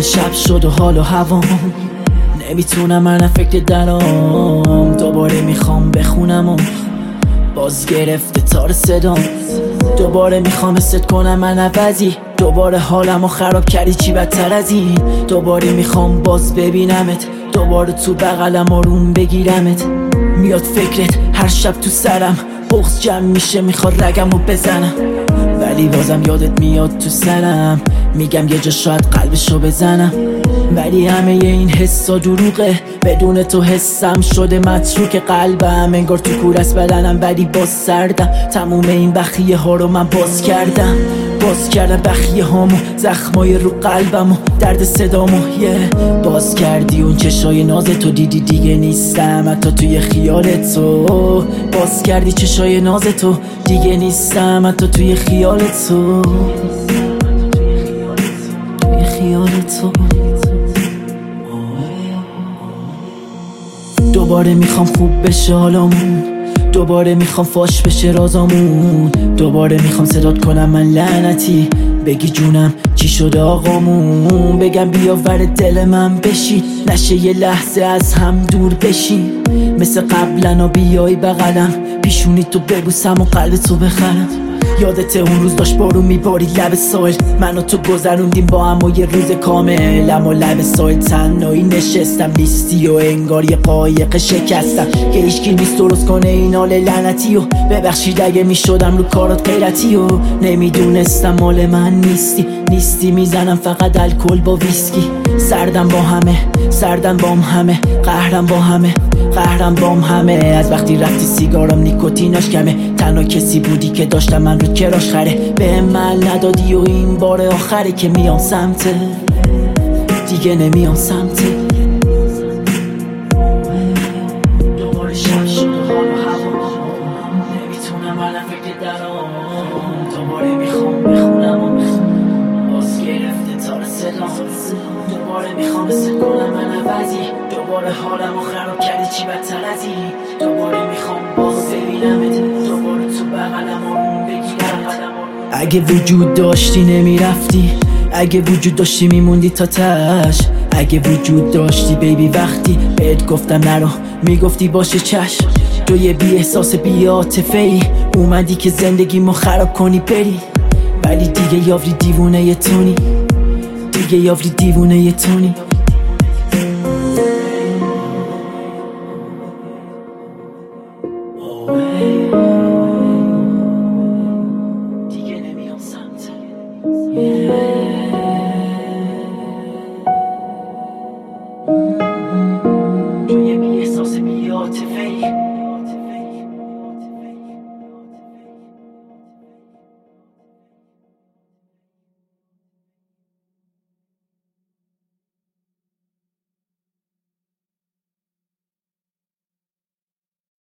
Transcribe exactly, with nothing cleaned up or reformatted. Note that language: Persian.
شب شد و حال و هوام نمیتونم من فکر درام. دوباره میخوام بخونم و باز گرفته تار صدام. دوباره میخوام ست کنم من عوضی. دوباره حالمو خراب کردی چی بدتر از این. دوباره میخوام باز ببینمت. دوباره تو بغلم آروم بگیرمت. میاد فکرت هر شب تو سرم. بغض جمع میشه میخواد رگمو بزنم. ولی بازم یادت میاد تو سرم. میگم یه جا شاید قلبشو بزنم. ولی همه این حسا دروغه. بدون تو حسم شده متروک قلبم. انگار تو کور است بدنم ولی باز سردم. تموم این بخیه ها رو من باز کردم. باز کردم بخیه هامو زخمای رو قلبمو درد صدامو yeah. باز کردی اون چشای ناز تو دیدی دیگه نیستم حتی توی خیال تو. باز کردی چشای ناز تو دیگه نیستم حتی توی خیال تو. توی خیال تو دوباره میخوام خوب بشه حالمون. دوباره میخوام فاش بشه رازامون. دوباره میخوام صدات کنم من لعنتی. بگی جونم چی شده آقامون. بگم بیا ور دل من بشی. نشه یه لحظه از هم دور بشی. مثل قبلا و بیای بغلم. پیشونی تو ببوسم و قلب تو بخرم. یادت اون روز داشت بارون میبارید لب ساحل. من و تو گذروندیم با هم و یه روز کامل. اما لب ساحل تنهایی نشستم. نیستی و انگار یه قایق شکستم که هیچکی نیست درست کنه این حال لعنتی. و ببخشید اگه میشدم رو کارات غیرتی. و نمیدونستم مال من نیستی. نیستی میزنم فقط الکل با ویسکی. سردم با همه سردم بام همه. قهرم با همه قهرم بام همه. از وقتی رفتی سیگارم نیکوتیناش کمه. تنها کسی بودی که داشتم من رو کراش خره. به من ندادی و این بار آخره که میام سمت دیگه نمیام سمت. دوباره شب شد و حال و هوا نمیتونم من فکر درام. دوباره میخوام بخونم و باز گرفته تار صدام. دوباره میخوام ست کنم من عوضی. دوباره حالمو خراب کردی چی بدتر از این. دوباره میخوام باز ببینمت. دوباره تو بغلم آروم بگیرمت. اگه وجود داشتی نمیرفتی. اگه وجود داشتی میموندی تا تش. اگه وجود داشتی بیبی وقتی بهت گفتم نرو میگفتی باشه چشم. تو یه بی احساس بی عاطفه ای اومدی که زندگیمو خراب کنی بری. ولی دیگه یاوری دیوونه ی تونی. دیگه یاوری دیوونه ی تونی.